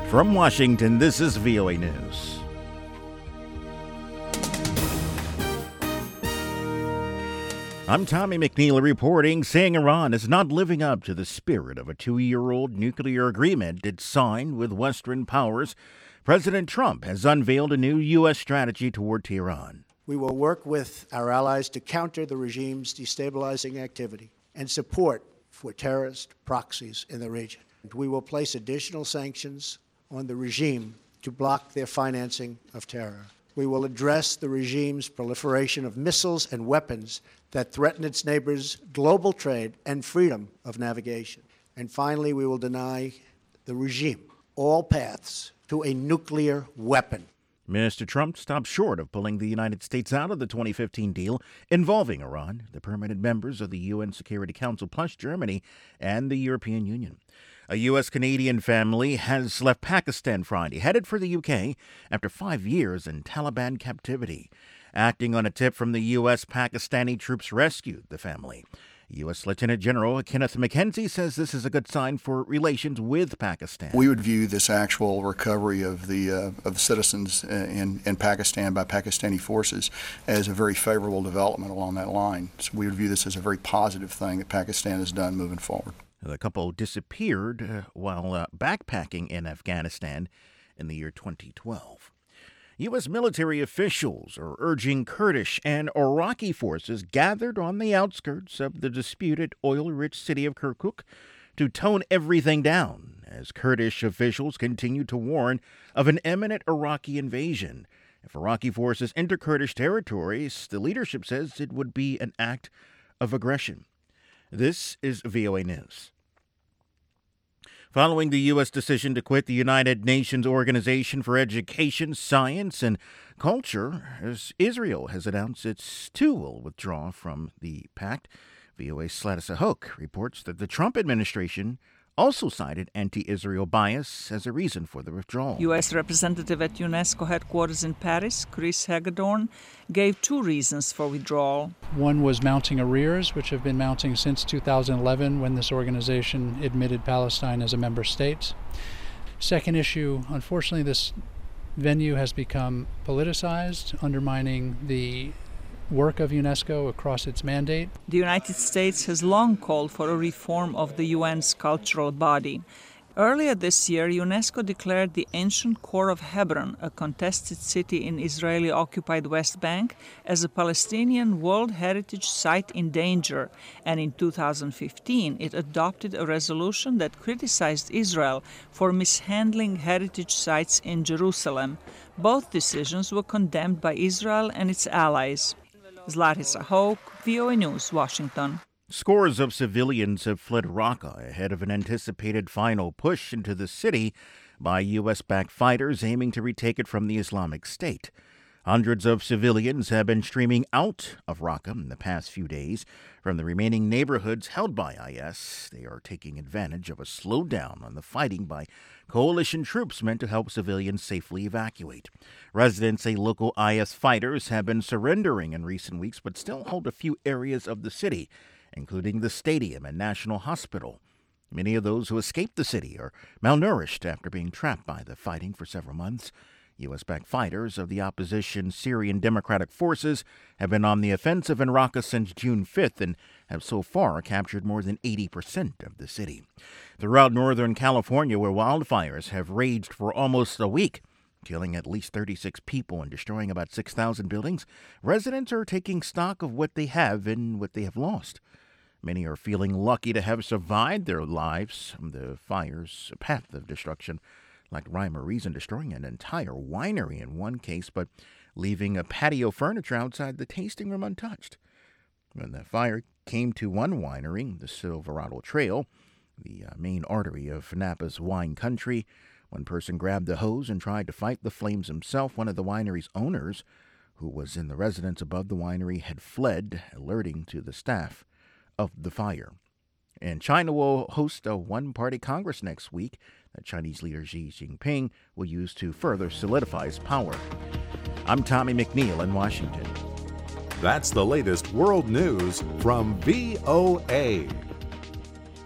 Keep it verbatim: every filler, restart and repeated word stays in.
From Washington, this is V O A News. I'm Tommy McNeil reporting, saying Iran is not living up to the spirit of a two-year-old nuclear agreement it signed with Western powers. President Trump has unveiled a new U S strategy toward Tehran. We will work with our allies to counter the regime's destabilizing activity and support for terrorist proxies in the region. We will place additional sanctions on the regime to block their financing of terror. We will address the regime's proliferation of missiles and weapons that threaten its neighbors' global trade and freedom of navigation. And finally, we will deny the regime all paths to a nuclear weapon. Mister Trump stopped short of pulling the United States out of the twenty fifteen deal involving Iran, the permanent members of the U N Security Council, plus Germany and the European Union. A U S-Canadian family has left Pakistan Friday, headed for the U K after five years in Taliban captivity. Acting on a tip from the U S, Pakistani troops rescued the family. U S. Lieutenant General Kenneth McKenzie says this is a good sign for relations with Pakistan. We would view this actual recovery of the uh, of the citizens in, in Pakistan by Pakistani forces as a very favorable development along that line. So we would view this as a very positive thing that Pakistan has done moving forward. The couple disappeared uh, while uh, backpacking in Afghanistan in the year twenty twelve. U S military officials are urging Kurdish and Iraqi forces gathered on the outskirts of the disputed oil-rich city of Kirkuk to tone everything down as Kurdish officials continue to warn of an imminent Iraqi invasion. If Iraqi forces enter Kurdish territories, the leadership says it would be an act of aggression. This is V O A News. Following the U S decision to quit the United Nations Organization for Education, Science, and Culture, as Israel has announced its too will withdraw from the pact. V O A's Sladisa Hoke reports that the Trump administration also cited anti-Israel bias as a reason for the withdrawal. U S representative at UNESCO headquarters in Paris, Chris Hagedorn, gave two reasons for withdrawal. One was mounting arrears, which have been mounting since two thousand eleven when this organization admitted Palestine as a member state. Second issue, unfortunately, this venue has become politicized, undermining the work of UNESCO across its mandate. The United States has long called for a reform of the U N's cultural body. Earlier this year, UNESCO declared the ancient core of Hebron, a contested city in Israeli-occupied West Bank, as a Palestinian World Heritage Site in danger. And in two thousand fifteen, it adopted a resolution that criticized Israel for mishandling heritage sites in Jerusalem. Both decisions were condemned by Israel and its allies. Sladisa Hoke, V O A News, Washington. Scores of civilians have fled Raqqa ahead of an anticipated final push into the city by U S-backed fighters aiming to retake it from the Islamic State. Hundreds of civilians have been streaming out of Raqqa in the past few days from the remaining neighborhoods held by I S. They are taking advantage of a slowdown on the fighting by coalition troops meant to help civilians safely evacuate. Residents say local I S fighters have been surrendering in recent weeks but still hold a few areas of the city, including the stadium and National Hospital. Many of those who escaped the city are malnourished after being trapped by the fighting for several months. U S-backed fighters of the opposition Syrian Democratic Forces have been on the offensive in Raqqa since June fifth and have so far captured more than eighty percent of the city. Throughout Northern California, where wildfires have raged for almost a week, killing at least thirty-six people and destroying about six thousand buildings, residents are taking stock of what they have and what they have lost. Many are feeling lucky to have survived their lives from the fire's path of destruction, like rhyme or reason destroying an entire winery in one case, but leaving a patio furniture outside the tasting room untouched. When the fire came to one winery, the Silverado Trail, the uh, main artery of Napa's wine country, one person grabbed the hose and tried to fight the flames himself. One of the winery's owners, who was in the residence above the winery, had fled, alerting to the staff of the fire. And China will host a one-party Congress next week that Chinese leader Xi Jinping will use to further solidify his power. I'm Tommy McNeil in Washington. That's the latest world news from V O A.